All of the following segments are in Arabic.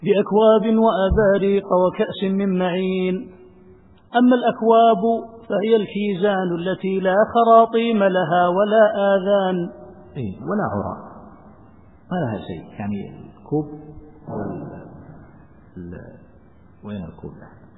بأكواب وأباريق وكأس من معين. أما الأكواب فهي الكيزان التي لا خراطيم لها ولا آذان ولا عراء، ما لها شيء. يعني الكوب وين الكوب؟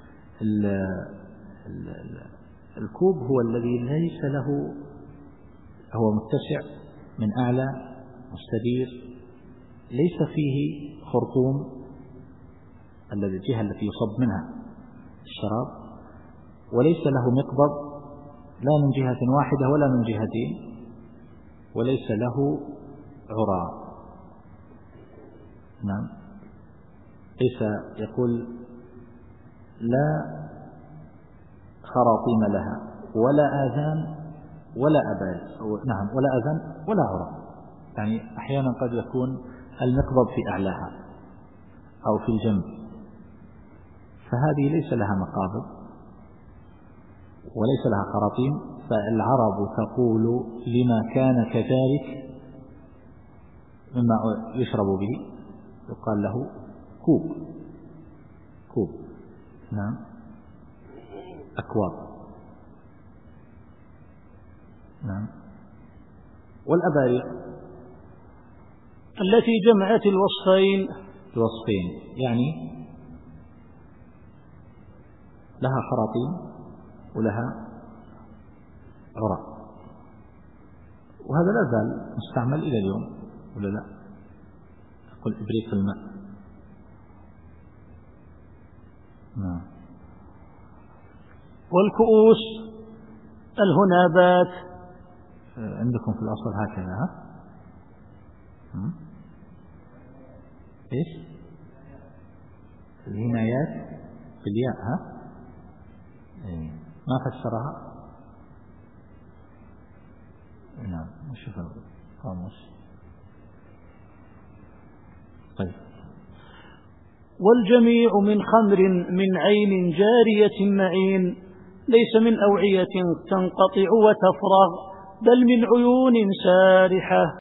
الكوب هو الذي ليس له، هو متسع من أعلى مستدير، ليس فيه خرطوم الذي الجهة التي يصب منها الشراب، وليس له مقبض لا من جهة واحدة ولا من جهتين، وليس له عراء. نعم، ليس يقول لا خراطيم لها ولا آذان ولا أباريق، نعم ولا آذان ولا عراء. يعني أحيانا قد يكون المقبض في أعلاها أو في الجنب، فهذه ليس لها مقابض وليس لها خراطيم. فالعرب تقول لما كان كذلك مما يشرب به يقال له كوب. كوب، نعم، أكواب، نعم. والأباريق التي جمعت الوصفين يعني لها خراطيم ولها عراء، وهذا لا زال مستعمل إلى اليوم ولا لا؟ يقول إبريق الماء. نعم. والكؤوس الهنابات عندكم في الأصل هكذا، ها؟ إيش؟ الهنايات في الياء، ها؟ ما فسرها. نعم، نشوف القاموس. طيب. والجميع من خمر من عين جارية معين، ليس من أوعية تنقطع وتفرغ، بل من عيون سارحة.